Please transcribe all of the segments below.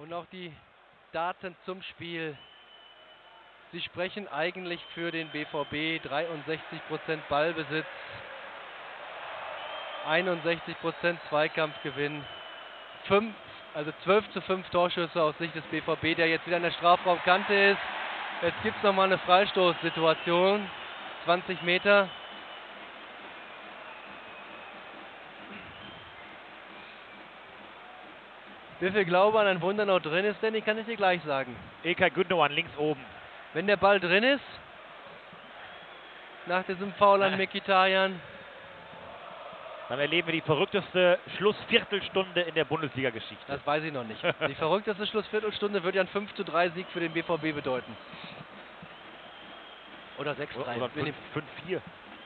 Und auch die Daten zum Spiel, sie sprechen eigentlich für den BVB. 63% Ballbesitz, 61% Zweikampfgewinn, 12:5 Torschüsse aus Sicht des BVB, der jetzt wieder an der Strafraumkante ist. Jetzt gibt es nochmal eine Freistoßsituation, 20 Meter. Wie viel Glaube an ein Wunder noch drin ist, denn ich kann es dir gleich sagen. İlkay Gündoğan links oben. Wenn der Ball drin ist, nach diesem Foul an Mkhitaryan, dann erleben wir die verrückteste Schlussviertelstunde in der Bundesliga-Geschichte. Das weiß ich noch nicht. Die verrückteste Schlussviertelstunde wird ja ein 5:3 Sieg für den BVB bedeuten. Oder 6:3. Oder 5:4.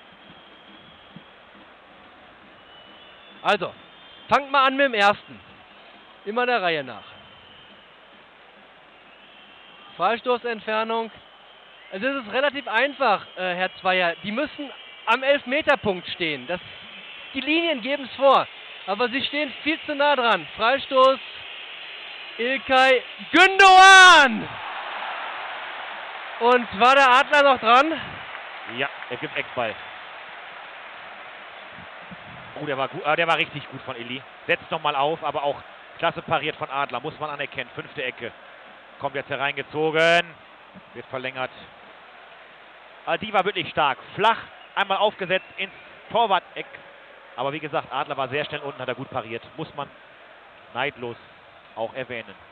Also, fangt mal an mit dem ersten. Immer der Reihe nach. Freistoßentfernung. Also es ist relativ einfach, Herr Zweier. Die müssen am Elfmeterpunkt stehen. Die Linien geben es vor. Aber sie stehen viel zu nah dran. Freistoß. İlkay Gündoğan! Und war der Adler noch dran? Ja, er gibt Eckball. Oh, der war gut. Der war richtig gut von Eli. Setzt nochmal auf, aber auch klasse pariert von Adler. Muss man anerkennen. 5. Ecke. Kommt jetzt hereingezogen. Wird verlängert. Aber die war wirklich stark. Flach, einmal aufgesetzt ins Torwart-Eck. Aber wie gesagt, Adler war sehr schnell unten, hat er gut pariert. Muss man neidlos auch erwähnen.